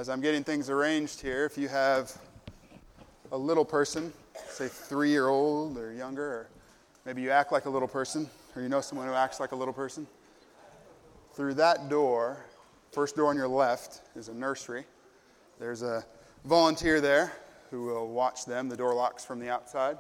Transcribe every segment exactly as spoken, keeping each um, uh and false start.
as I'm getting things arranged here, if you have a little person, say three-year-old or younger, or maybe you act like a little person, or you know someone who acts like a little person, through that door, first door on your left, is a nursery. There's a volunteer there who will watch them. The door locks from the outside.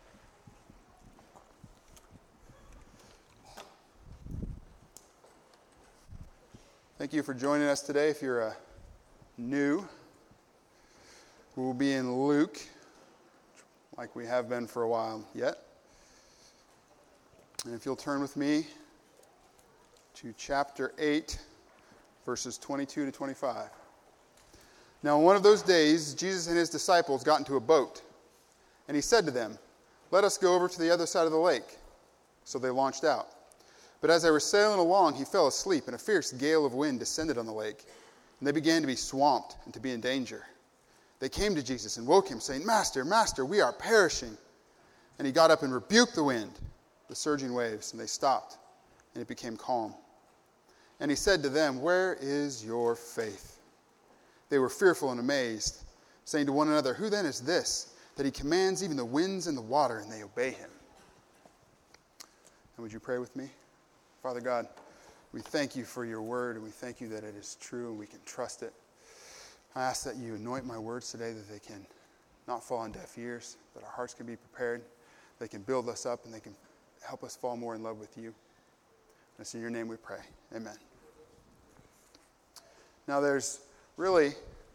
Thank you for joining us today. If you're uh, new, we'll be in Luke, like we have been for a while yet. And if you'll turn with me to chapter eight, verses twenty-two to twenty-five. Now, on one of those days, Jesus and his disciples got into a boat, and he said to them, "Let us go over to the other side of the lake." So they launched out. But as they were sailing along, he fell asleep, and a fierce gale of wind descended on the lake, and they began to be swamped and to be in danger. They came to Jesus and woke him, saying, "Master, Master, we are perishing." And he got up and rebuked the wind, the surging waves, and they stopped, and it became calm. And he said to them, "Where is your faith?" They were fearful and amazed, saying to one another, "Who then is this, that he commands even the winds and the water, and they obey him?" And would you pray with me? Father God, we thank you for your word, and we thank you that it is true and we can trust it. I ask that you anoint my words today, that they can not fall on deaf ears, that our hearts can be prepared, they can build us up, and they can help us fall more in love with you. And it's in your name we pray. Amen. Now there's really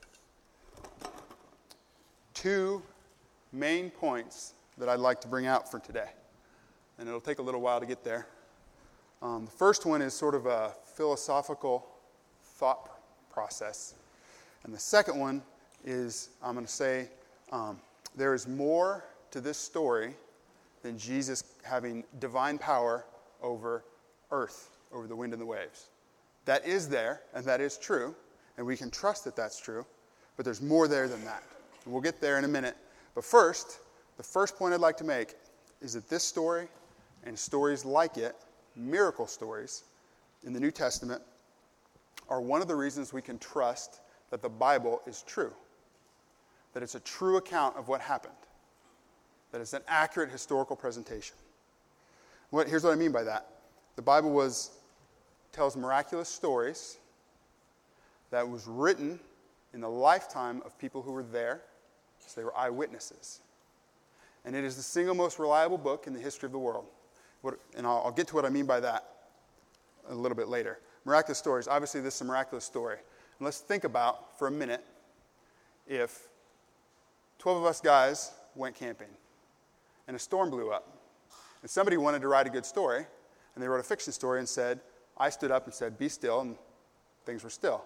two main points that I'd like to bring out for today. And it'll take a little while to get there. Um, the first one is sort of a philosophical thought process. And the second one is, I'm going to say, um, there is more to this story than Jesus having divine power over earth, over the wind and the waves. That is there, and that is true, and we can trust that that's true, but there's more there than that. And we'll get there in a minute. But first, the first point I'd like to make is that this story and stories like it, miracle stories in the New Testament, are one of the reasons we can trust that the Bible is true, that it's a true account of what happened, that it's an accurate historical presentation. What, here's what I mean by that. The Bible was tells miraculous stories that was written in the lifetime of people who were there, so they were eyewitnesses. And it is the single most reliable book in the history of the world. What, and I'll, I'll get to what I mean by that a little bit later. Miraculous stories. Obviously, this is a miraculous story. And let's think about, for a minute, if twelve of us guys went camping, and a storm blew up, and somebody wanted to write a good story, and they wrote a fiction story and said, I stood up and said, "Be still," and things were still.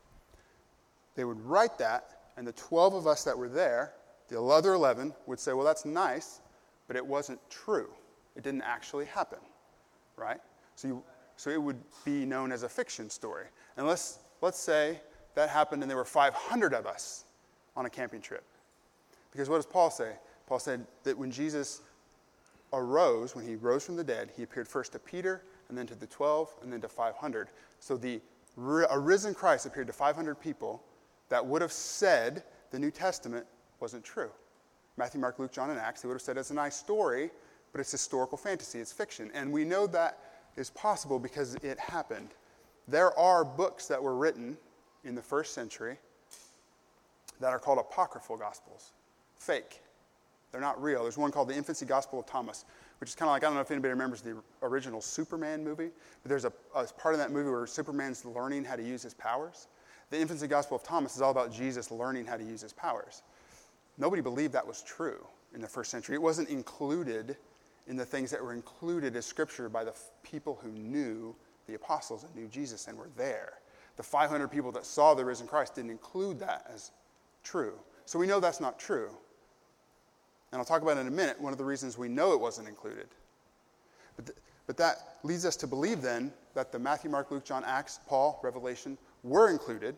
They would write that, and the twelve of us that were there, the other eleven, would say, "Well, that's nice, but it wasn't true. It didn't actually happen," right? So you, so it would be known as a fiction story. And let's, let's say that happened and there were five hundred of us on a camping trip. Because what does Paul say? Paul said that when Jesus arose, when he rose from the dead, he appeared first to Peter, and then to the twelve, and then to five hundred. So the a risen Christ appeared to five hundred people that would have said the New Testament wasn't true. Matthew, Mark, Luke, John, and Acts, they would have said it's a nice story, but it's historical fantasy, it's fiction. And we know that is possible because it happened. There are books that were written in the first century that are called apocryphal gospels. Fake. They're not real. There's one called the Infancy Gospel of Thomas, which is kind of like, I don't know if anybody remembers the original Superman movie, but there's a, a part of that movie where Superman's learning how to use his powers. The Infancy Gospel of Thomas is all about Jesus learning how to use his powers. Nobody believed that was true in the first century. It wasn't included in the things that were included as scripture by the f- people who knew the apostles and knew Jesus and were there. The five hundred people that saw the risen Christ didn't include that as true. So we know that's not true. And I'll talk about it in a minute, one of the reasons we know it wasn't included. But, th- but that leads us to believe then that the Matthew, Mark, Luke, John, Acts, Paul, Revelation were included.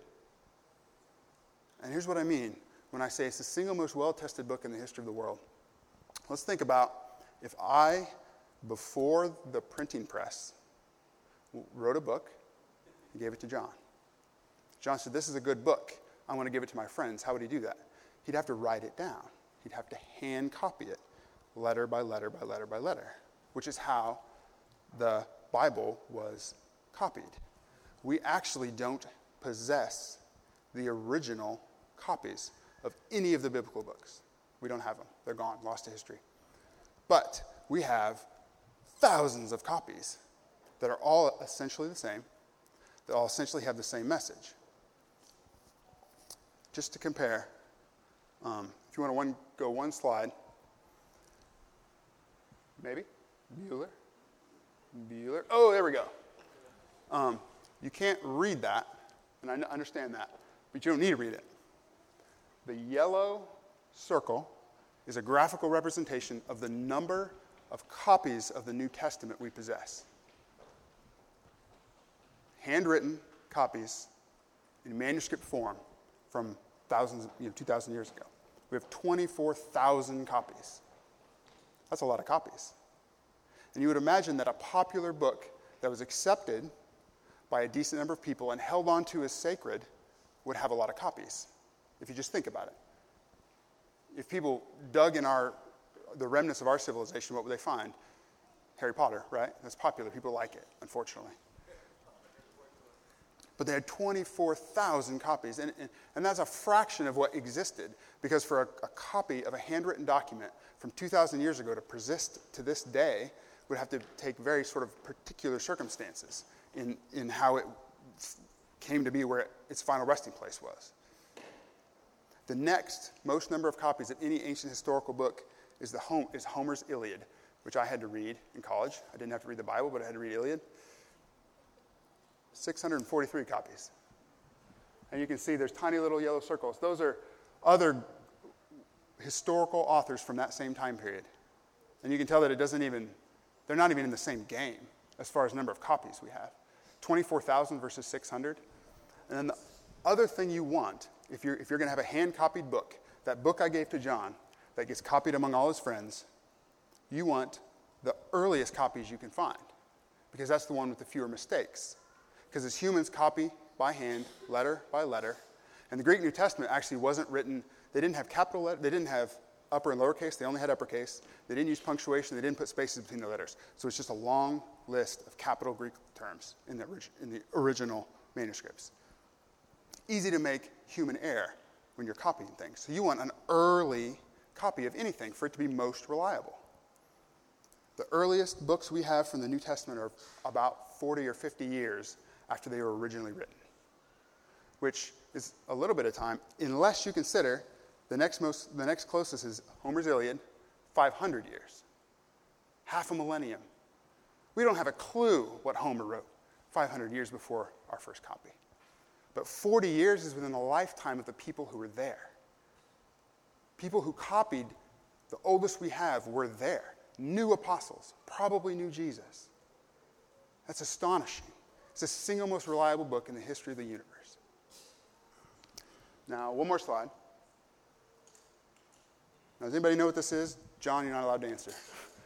And here's what I mean when I say it's the single most well-tested book in the history of the world. Let's think about if I, before the printing press, wrote a book and gave it to John. John said, "This is a good book. I want to give it to my friends. How would he do that? He'd have to write it down. He'd have to hand copy it, letter by letter by letter by letter, which is how the Bible was copied. We actually don't possess the original copies of any of the biblical books. We don't have them. They're gone, lost to history. But we have thousands of copies that are all essentially the same, that all essentially have the same message. Just to compare, um, if you want to one, go one slide, maybe, Bueller, Bueller, oh, there we go. Um, you can't read that, and I understand that, but you don't need to read it. The yellow circle is a graphical representation of the number of copies of the New Testament we possess. Handwritten copies in manuscript form from thousands, you know, two thousand years ago. We have twenty-four thousand copies. That's a lot of copies. And you would imagine that a popular book that was accepted by a decent number of people and held on to as sacred would have a lot of copies, if you just think about it. If people dug in our the remnants of our civilization, what would they find? Harry Potter, right? That's popular. People like it, unfortunately. But they had twenty-four thousand copies, and, and, and that's a fraction of what existed, because for a, a copy of a handwritten document from two thousand years ago to persist to this day would have to take very sort of particular circumstances in, in how it came to be where it, its final resting place was. The next most number of copies of any ancient historical book is, the Hom- is Homer's Iliad, which I had to read in college. I didn't have to read the Bible, but I had to read Iliad. six hundred forty-three copies. And you can see there's tiny little yellow circles. Those are other historical authors from that same time period. And you can tell that it doesn't even, they're not even in the same game as far as number of copies we have. twenty-four thousand versus six hundred. And then the other thing you want, if you're, if you're going to have a hand-copied book, that book I gave to John that gets copied among all his friends, you want the earliest copies you can find, because that's the one with the fewer mistakes. Because as humans copy by hand, letter by letter, and the Greek New Testament actually wasn't written, they didn't have capital letters, they didn't have upper and lowercase, they only had uppercase, they didn't use punctuation, they didn't put spaces between the letters. So it's just a long list of capital Greek terms in the, in the original manuscripts. Easy to make human error when you're copying things. So you want an early copy of anything for it to be most reliable. The earliest books we have from the New Testament are about forty or fifty years after they were originally written, which is a little bit of time, unless you consider the next most, the next closest is Homer's Iliad, five hundred years, half a millennium. We don't have a clue what Homer wrote five hundred years before our first copy. But forty years is within the lifetime of the people who were there. People who copied, the oldest we have, were there. New apostles, probably knew Jesus. That's astonishing. It's the single most reliable book in the history of the universe. Now, one more slide. Now, does anybody know what this is? John, you're not allowed to answer.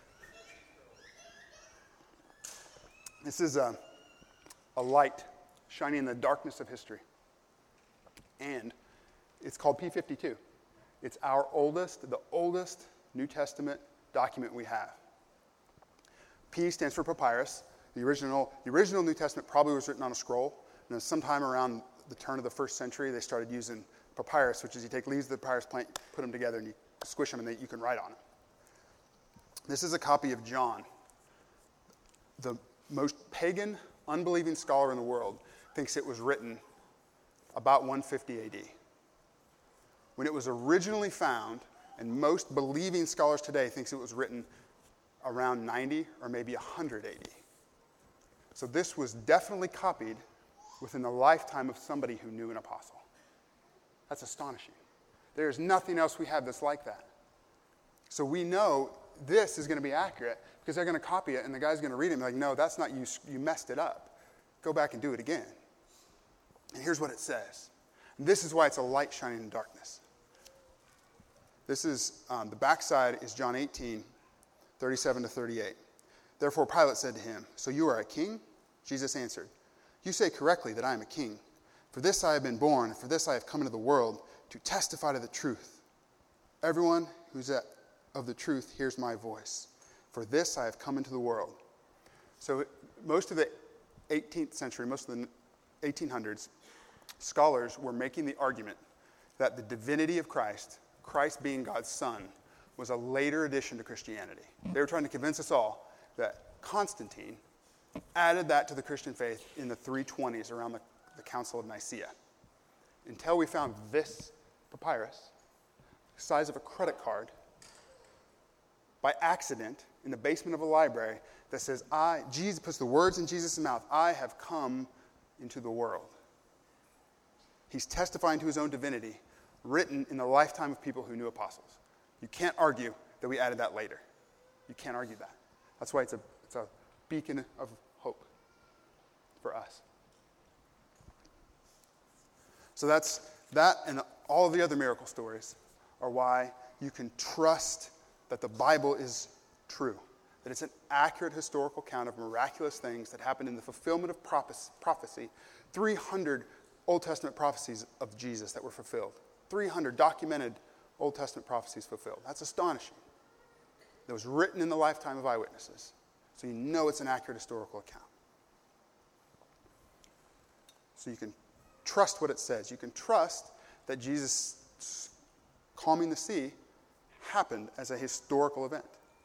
This is a, a light shining in the darkness of history. And it's called P fifty-two. It's our oldest, the oldest New Testament document we have. P stands for papyrus. The original, the original New Testament probably was written on a scroll. And then sometime around the turn of the first century, they started using papyrus, which is you take leaves of the papyrus plant, put them together, and you squish them, and they, you can write on them. This is a copy of John. The most pagan, unbelieving scholar in the world thinks it was written about one fifty A D. When it was originally found, and most believing scholars today thinks it was written around ninety or maybe one hundred A D. So this was definitely copied within the lifetime of somebody who knew an apostle. That's astonishing. There's nothing else we have that's like that. So we know this is going to be accurate because they're going to copy it and the guy's going to read it and be like, no, that's not you. You messed it up. Go back and do it again. And here's what it says. And this is why it's a light shining in darkness. This is, um, the backside is John eighteen, thirty-seven to thirty-eight. Therefore Pilate said to him, so you are a king? Jesus answered, you say correctly that I am a king. For this I have been born, and for this I have come into the world, to testify to the truth. Everyone who's at, of the truth hears my voice. For this I have come into the world. So most of the eighteenth century, most of the eighteen hundreds, scholars were making the argument that the divinity of Christ, Christ being God's Son, was a later addition to Christianity. They were trying to convince us all that Constantine added that to the Christian faith in the three twenties around the, the Council of Nicaea. Until we found this papyrus, the size of a credit card, by accident in the basement of a library that says, I, Jesus puts the words in Jesus' mouth, I have come into the world. He's testifying to his own divinity, written in the lifetime of people who knew apostles. You can't argue that we added that later. You can't argue that. That's why it's a, it's a beacon of hope for us. So that's that, and all of the other miracle stories are why you can trust that the Bible is true, that it's an accurate historical account of miraculous things that happened in the fulfillment of prophecy. three hundred Old Testament prophecies of Jesus that were fulfilled. three hundred documented Old Testament prophecies fulfilled. That's astonishing. That was written in the lifetime of eyewitnesses. So you know it's an accurate historical account. So you can trust what it says. You can trust that Jesus calming the sea happened as a historical event.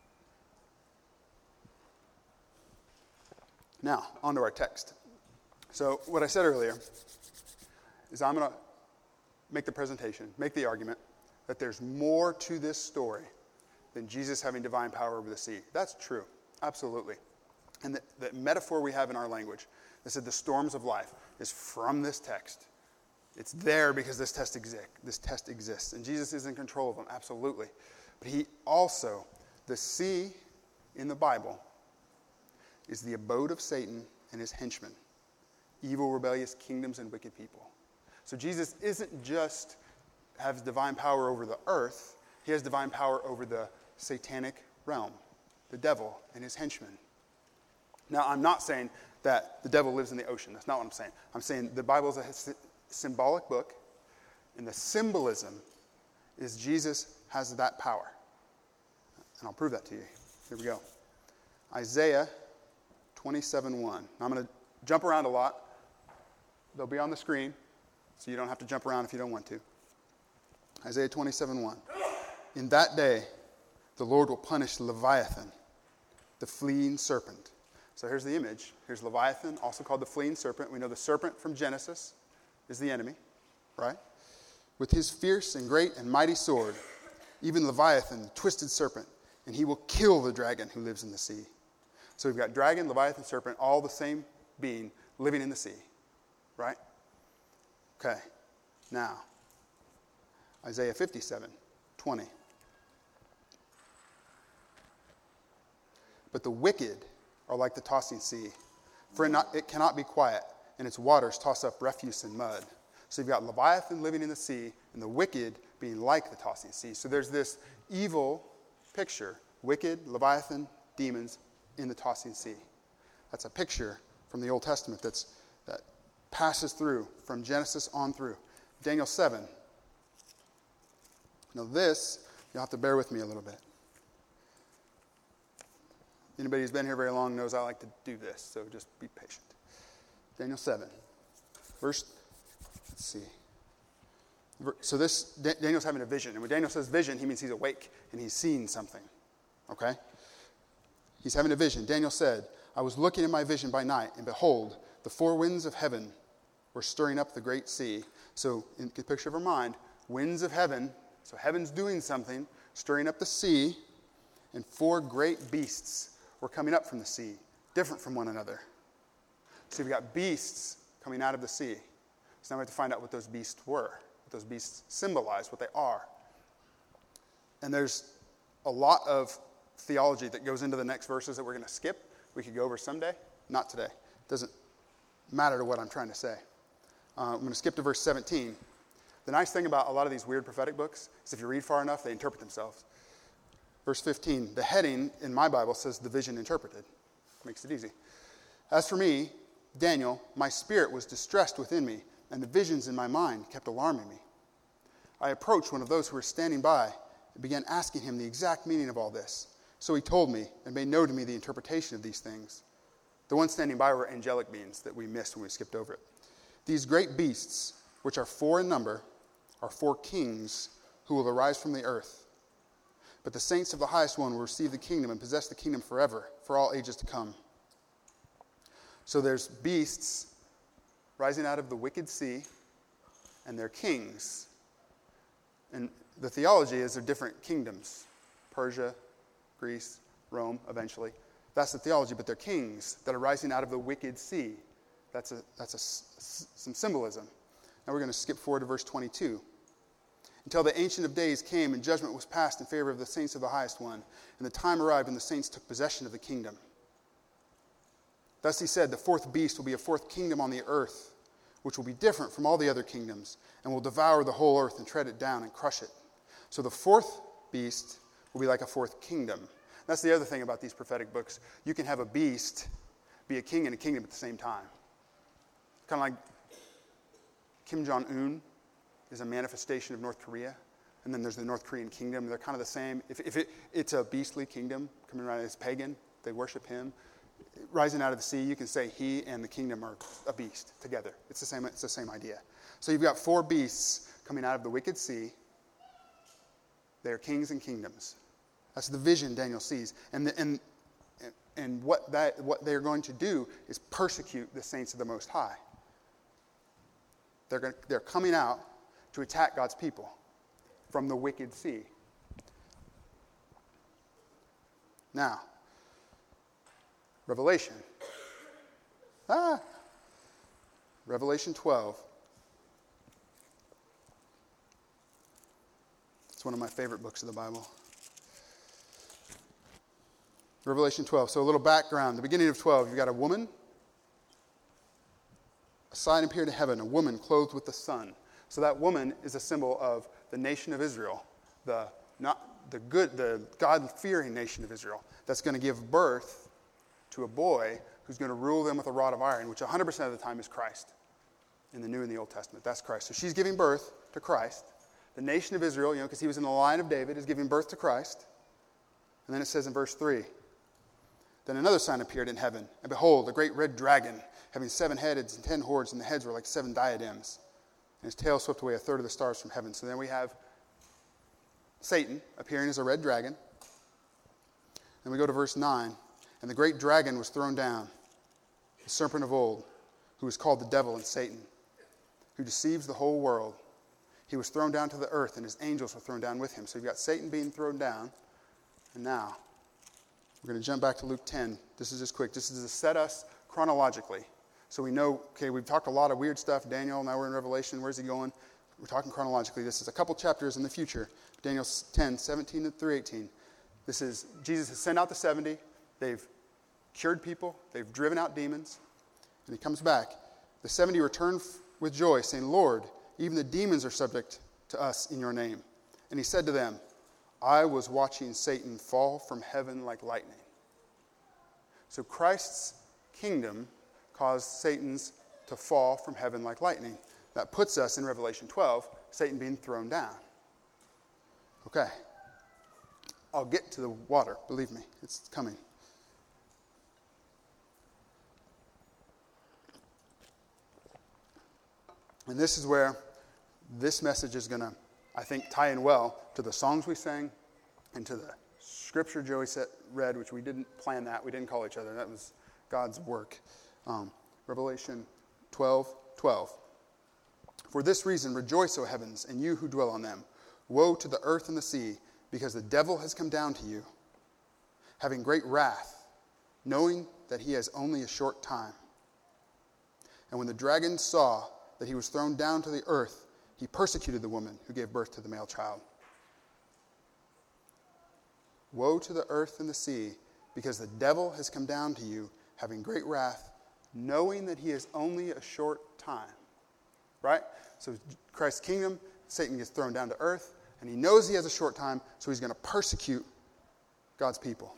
Now, on to our text. So what I said earlier is I'm going to make the presentation, make the argument that there's more to this story than Jesus having divine power over the sea. That's true, absolutely. And the, the metaphor we have in our language that said the storms of life is from this text. It's there because this test, exi- this test exists. And Jesus is in control of them, absolutely. But he also, the sea in the Bible is the abode of Satan and his henchmen, evil, rebellious kingdoms and wicked people. So Jesus isn't just has divine power over the earth, he has divine power over the satanic realm, the devil and his henchmen. Now, I'm not saying that the devil lives in the ocean. That's not what I'm saying. I'm saying the Bible is a symbolic book, and the symbolism is Jesus has that power. And I'll prove that to you. Here we go. Isaiah twenty-seven one. I'm going to jump around a lot. They'll be on the screen, so you don't have to jump around if you don't want to. Isaiah twenty-seven one. In that day, the Lord will punish Leviathan, the fleeing serpent. So here's the image. Here's Leviathan, also called the fleeing serpent. We know the serpent from Genesis is the enemy, right? With his fierce and great and mighty sword, even Leviathan, the twisted serpent, and he will kill the dragon who lives in the sea. So we've got dragon, Leviathan, serpent, all the same being living in the sea, right? Okay, now, Isaiah fifty-seven twenty. But the wicked are like the tossing sea, for it, not, it cannot be quiet, and its waters toss up refuse and mud. So you've got Leviathan living in the sea, and the wicked being like the tossing sea. So there's this evil picture, wicked, Leviathan, demons in the tossing sea. That's a picture from the Old Testament that's that passes through from Genesis on through. Daniel seven. Now this, you'll have to bear with me a little bit. Anybody who's been here very long knows I like to do this, so just be patient. Daniel seven. Verse, let's see. So this, Daniel's having a vision. And when Daniel says vision, he means he's awake and he's seeing something. Okay? He's having a vision. Daniel said, I was looking in my vision by night, and behold, the four winds of heaven were stirring up the great sea. So in the picture of our mind, winds of heaven, so heaven's doing something, stirring up the sea, and four great beasts were coming up from the sea, different from one another. So you've got beasts coming out of the sea. So now we have to find out what those beasts were, what those beasts symbolize, what they are. And there's a lot of theology that goes into the next verses that we're going to skip. We could go over someday. Not today. It doesn't matter to what I'm trying to say. Uh, I'm going to skip to verse seventeen. The nice thing about a lot of these weird prophetic books is if you read far enough, they interpret themselves. Verse fifteen, the heading in my Bible says the vision interpreted. Makes it easy. As for me, Daniel, my spirit was distressed within me and the visions in my mind kept alarming me. I approached one of those who were standing by and began asking him the exact meaning of all this. So he told me and made known to me the interpretation of these things. The ones standing by were angelic beings that we missed when we skipped over it. These great beasts, which are four in number, are four kings who will arise from the earth. But the saints of the highest one will receive the kingdom and possess the kingdom forever, for all ages to come. So there's beasts rising out of the wicked sea, and they're kings. And the theology is they're different kingdoms. Persia, Greece, Rome, eventually. That's the theology, but they're kings that are rising out of the wicked sea. That's a that's a, some symbolism. Now we're going to skip forward to verse twenty-two. Until the Ancient of Days came and judgment was passed in favor of the saints of the highest one, and the time arrived when the saints took possession of the kingdom. Thus he said, the fourth beast will be a fourth kingdom on the earth, which will be different from all the other kingdoms, and will devour the whole earth and tread it down and crush it. So the fourth beast will be like a fourth kingdom. That's the other thing about these prophetic books. You can have a beast be a king and a kingdom at the same time. Kind of like Kim Jong-un is a manifestation of North Korea, and then there's the North Korean kingdom. They're kind of the same. If, if it, it's a beastly kingdom coming around, it's pagan. They worship him. Rising out of the sea, you can say he and the kingdom are a beast together. It's the same. It's the same idea. So you've got four beasts coming out of the wicked sea. They are kings and kingdoms. That's the vision Daniel sees, and the, and and what that what they are going to do is persecute the saints of the Most High. They're going, they're coming out to attack God's people from the wicked sea. Now, Revelation. Ah, Revelation twelve. It's one of my favorite books of the Bible. Revelation twelve. So a little background. The beginning of twelve, you've got a woman. A sign appeared in heaven, a woman clothed with the sun. So that woman is a symbol of the nation of Israel, the not the good, the God-fearing nation of Israel, that's going to give birth to a boy who's going to rule them with a rod of iron, which one hundred percent of the time is Christ in the New and the Old Testament. That's Christ. So she's giving birth to Christ. The nation of Israel, you know, because he was in the line of David, is giving birth to Christ. And then it says in verse three, then another sign appeared in heaven, and behold, a great red dragon, having seven heads and ten horns, and the heads were like seven diadems. And his tail swept away a third of the stars from heaven. So then we have Satan appearing as a red dragon. Then we go to verse nine. And the great dragon was thrown down, the serpent of old, who is called the devil and Satan, who deceives the whole world. He was thrown down to the earth, and his angels were thrown down with him. So you've got Satan being thrown down. And now, we're going to jump back to Luke ten. This is just quick. This is to set us chronologically. So we know, okay, we've talked a lot of weird stuff. Daniel, now we're in Revelation. Where's he going? We're talking chronologically. This is a couple chapters in the future. Daniel ten, seventeen through eighteen. This is, Jesus has sent out the seventy. They've cured people. They've driven out demons. And he comes back. The seventy return f- with joy, saying, Lord, even the demons are subject to us in your name. And he said to them, I was watching Satan fall from heaven like lightning. So Christ's kingdom caused Satan's to fall from heaven like lightning. That puts us in Revelation twelve, Satan being thrown down. Okay. I'll get to the water, believe me, it's coming. And this is where this message is going to, I think, tie in well to the songs we sang and to the scripture Joey set, read, which we didn't plan that. We didn't call each other. That was God's work. Um, Revelation twelve twelve. For this reason, rejoice, O heavens, and you who dwell on them. Woe to the earth and the sea, because the devil has come down to you, having great wrath, knowing that he has only a short time. And when the dragon saw that he was thrown down to the earth, he persecuted the woman who gave birth to the male child. Woe to the earth and the sea, because the devil has come down to you, having great wrath, knowing that he is only a short time. Right? So Christ's kingdom, Satan gets thrown down to earth, and he knows he has a short time, so he's going to persecute God's people.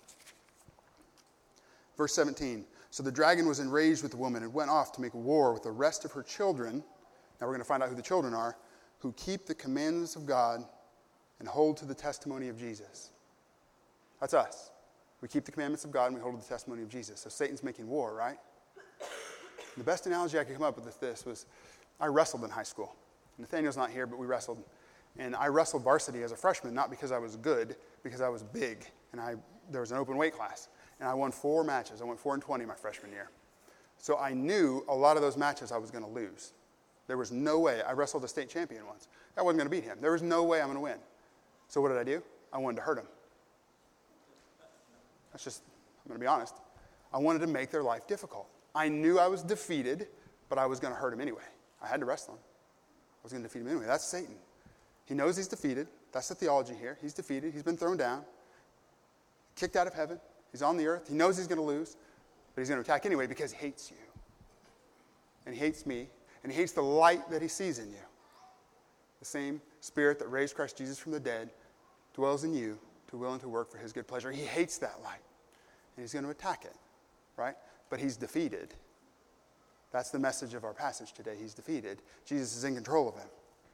Verse seventeen. So the dragon was enraged with the woman and went off to make war with the rest of her children Now we're going to find out who the children are, who keep the commandments of God and hold to the testimony of Jesus. That's us. We keep the commandments of God and we hold to the testimony of Jesus. So Satan's making war, right? The best analogy I could come up with this was, I wrestled in high school. Nathaniel's not here, but we wrestled. And I wrestled varsity as a freshman, not because I was good, because I was big. And I there was an open weight class. And I won four matches. I went four and twenty my freshman year. So I knew a lot of those matches I was going to lose. There was no way. I wrestled a state champion once. I wasn't going to beat him. There was no way I'm going to win. So what did I do? I wanted to hurt him. That's just, I'm going to be honest. I wanted to make their life difficult. I knew I was defeated, but I was going to hurt him anyway. I had to wrestle him. I was going to defeat him anyway. That's Satan. He knows he's defeated. That's the theology here. He's defeated. He's been thrown down, kicked out of heaven. He's on the earth. He knows he's going to lose, but he's going to attack anyway because he hates you. And he hates me. And he hates the light that he sees in you. The same Spirit that raised Christ Jesus from the dead dwells in you to will and to work for his good pleasure. He hates that light. And he's going to attack it, right? But he's defeated. That's the message of our passage today. He's defeated. Jesus is in control of him.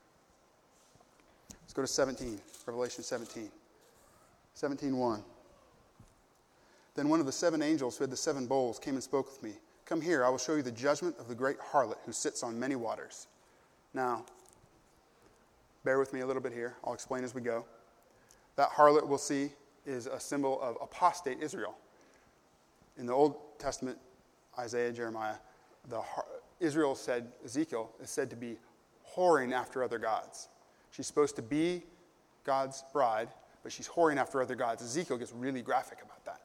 Let's go to seventeen, Revelation seventeen. seventeen one. Then one of the seven angels who had the seven bowls came and spoke with me. Come here, I will show you the judgment of the great harlot who sits on many waters. Now, bear with me a little bit here. I'll explain as we go. That harlot we'll see is a symbol of apostate Israel. In the Old Testament, Isaiah, Jeremiah, the Israel said, Ezekiel is said to be whoring after other gods. She's supposed to be God's bride, but she's whoring after other gods. Ezekiel gets really graphic about that.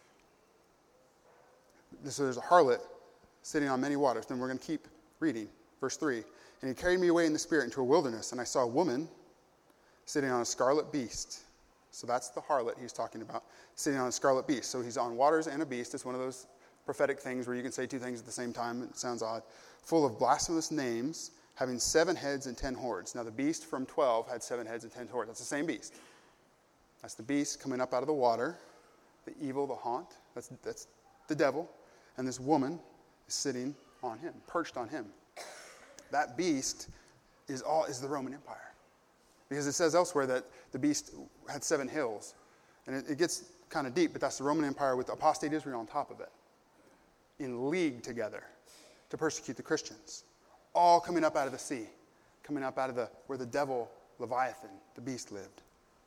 So there's a harlot sitting on many waters. Then we're going to keep reading. Verse three. And he carried me away in the spirit into a wilderness, and I saw a woman sitting on a scarlet beast. So that's the harlot he's talking about, sitting on a scarlet beast. So he's on waters and a beast. It's one of those prophetic things where you can say two things at the same time. It sounds odd. Full of blasphemous names, having seven heads and ten horns. Now the beast from twelve had seven heads and ten horns. That's the same beast. That's the beast coming up out of the water. The evil, the haunt. That's, that's the devil. And this woman is sitting on him, perched on him. That beast is all is the Roman Empire. Because it says elsewhere that the beast had seven hills. And it, it gets kind of deep, but that's the Roman Empire with apostate Israel on top of it. In league together to persecute the Christians. All coming up out of the sea. Coming up out of the where the devil, Leviathan, the beast lived.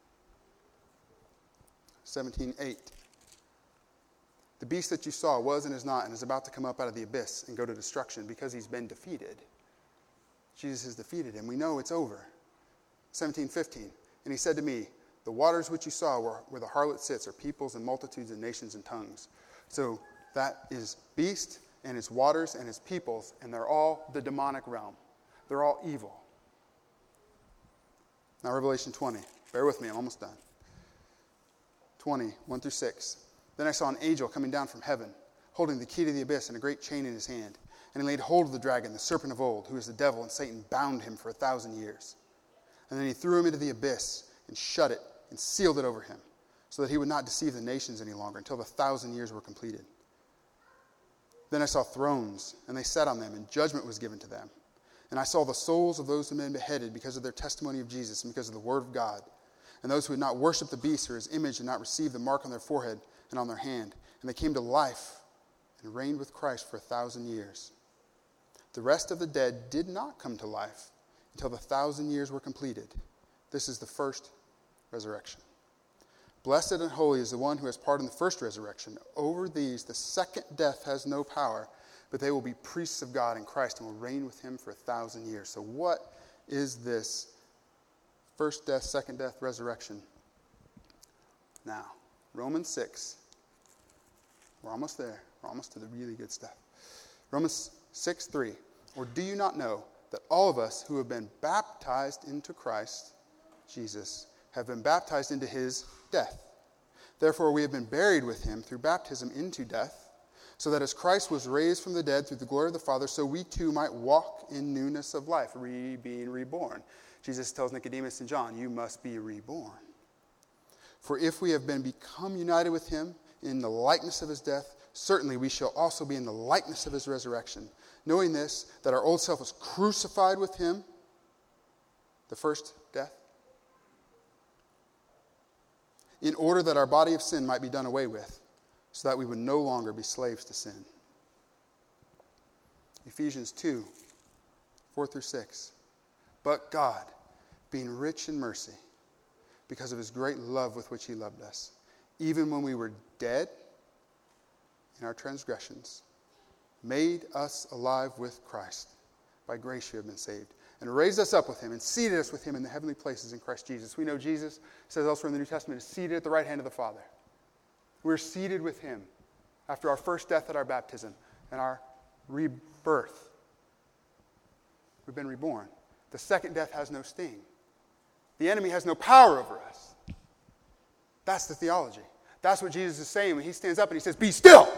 seventeen eight. The beast that you saw was and is not and is about to come up out of the abyss and go to destruction because he's been defeated. Jesus has defeated him. We know it's over. seventeen fifteen. And he said to me, the waters which you saw where, where the harlot sits are peoples and multitudes and nations and tongues. So that is beast and its waters and its peoples, and they're all the demonic realm. They're all evil. Now Revelation twenty. Bear with me, I'm almost done. twenty, one through six. Then I saw an angel coming down from heaven, holding the key to the abyss and a great chain in his hand. And he laid hold of the dragon, the serpent of old, who is the devil, and Satan bound him for a thousand years. And then he threw him into the abyss and shut it and sealed it over him, so that he would not deceive the nations any longer until the thousand years were completed. Then I saw thrones, and they sat on them, and judgment was given to them. And I saw the souls of those who had been beheaded because of their testimony of Jesus and because of the word of God, and those who had not worshipped the beast or his image and not received the mark on their forehead and on their hand. And they came to life and reigned with Christ for a thousand years. The rest of the dead did not come to life until the thousand years were completed. This is the first resurrection. Blessed and holy is the one who has part in the first resurrection. Over these the second death has no power, but they will be priests of God in Christ and will reign with him for a thousand years. So what is this first death, second death, resurrection? Now, Romans six. We're almost there. We're almost to the really good stuff. Romans six three. Or do you not know that all of us who have been baptized into Christ Jesus have been baptized into his death? Therefore we have been buried with him through baptism into death, so that as Christ was raised from the dead through the glory of the Father, so we too might walk in newness of life, re- being reborn. Jesus tells Nicodemus and John, you must be reborn. For if we have been become united with him in the likeness of his death, certainly we shall also be in the likeness of his resurrection. knowing this, that our old self was crucified with him, the first death, in order that our body of sin might be done away with, so that we would no longer be slaves to sin. Ephesians two, four through six. But God, being rich in mercy, because of his great love with which he loved us, even when we were dead in our transgressions, made us alive with Christ. By grace you have been saved. And raised us up with him and seated us with him in the heavenly places in Christ Jesus. We know Jesus, it says elsewhere in the New Testament, is seated at the right hand of the Father. We're seated with him after our first death at our baptism and our rebirth. We've been reborn. The second death has no sting. The enemy has no power over us. That's the theology. That's what Jesus is saying when he stands up and he says, be still.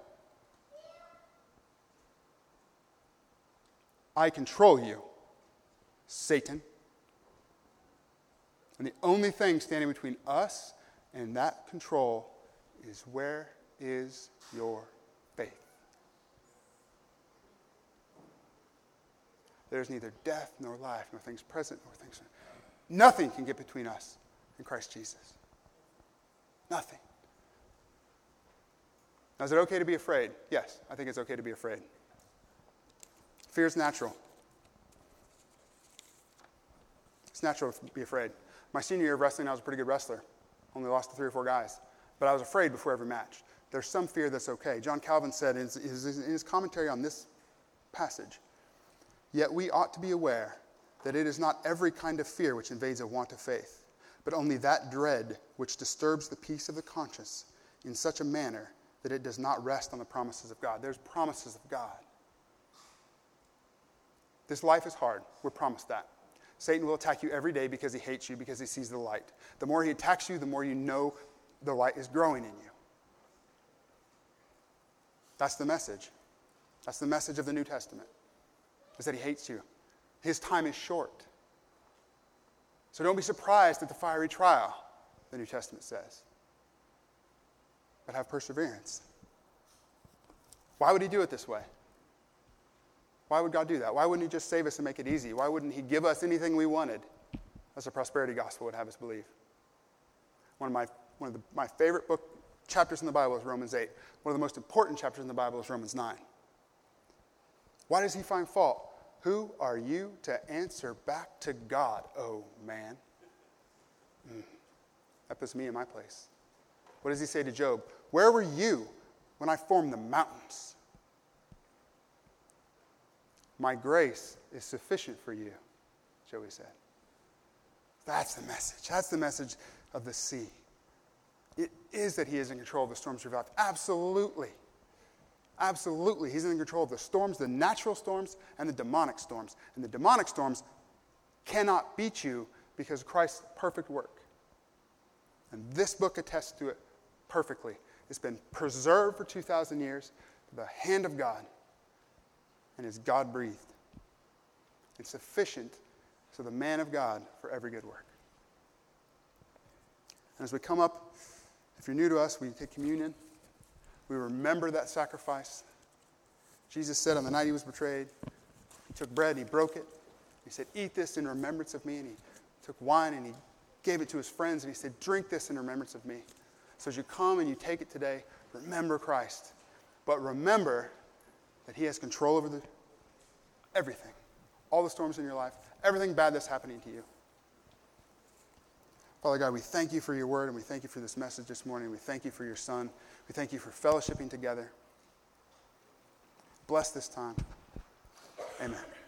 I control you, Satan. And the only thing standing between us and that control is, where is your faith? There's neither death nor life, nor things present nor things. Nothing can get between us and Christ Jesus. Nothing. Now, is it okay to be afraid? Yes, I think it's okay to be afraid. Fear is natural. It's natural to be afraid. My senior year of wrestling, I was a pretty good wrestler. Only lost to three or four guys. But I was afraid before every match. There's some fear that's okay. John Calvin said in his, in his commentary on this passage, yet we ought to be aware that it is not every kind of fear which invades a want of faith, but only that dread which disturbs the peace of the conscience in such a manner that it does not rest on the promises of God. There's promises of God. This life is hard. We're promised that. Satan will attack you every day because he hates you, because he sees the light. The more he attacks you, the more you know the light is growing in you. That's the message. That's the message of the New Testament, is that he hates you. His time is short. So don't be surprised at the fiery trial, the New Testament says. But have perseverance. Why would he do it this way? Why would God do that? Why wouldn't he just save us and make it easy? Why wouldn't he give us anything we wanted? As the prosperity gospel would have us believe. One of my one of the, my favorite book chapters in the Bible is Romans eight. One of the most important chapters in the Bible is Romans nine. Why does he find fault? Who are you to answer back to God, oh man? Mm. That puts me in my place. What does he say to Job? Where were you when I formed the mountains? My grace is sufficient for you, Joey said. That's the message. That's the message of the sea. It is that he is in control of the storms of life. Absolutely. Absolutely. He's in control of the storms, the natural storms, and the demonic storms. And the demonic storms cannot beat you because of Christ's perfect work. And this book attests to it perfectly. It's been preserved for two thousand years by the hand of God. And is God-breathed. It's sufficient to the man of God for every good work. And as we come up, if you're new to us, we take communion. We remember that sacrifice. Jesus said on the night he was betrayed, he took bread and he broke it. He said, eat this in remembrance of me. And he took wine and he gave it to his friends and he said, drink this in remembrance of me. So as you come and you take it today, remember Christ. But remember that he has control over the, everything. All the storms in your life, everything bad that's happening to you. Father God, we thank you for your word and we thank you for this message this morning. We thank you for your son. We thank you for fellowshipping together. Bless this time. Amen.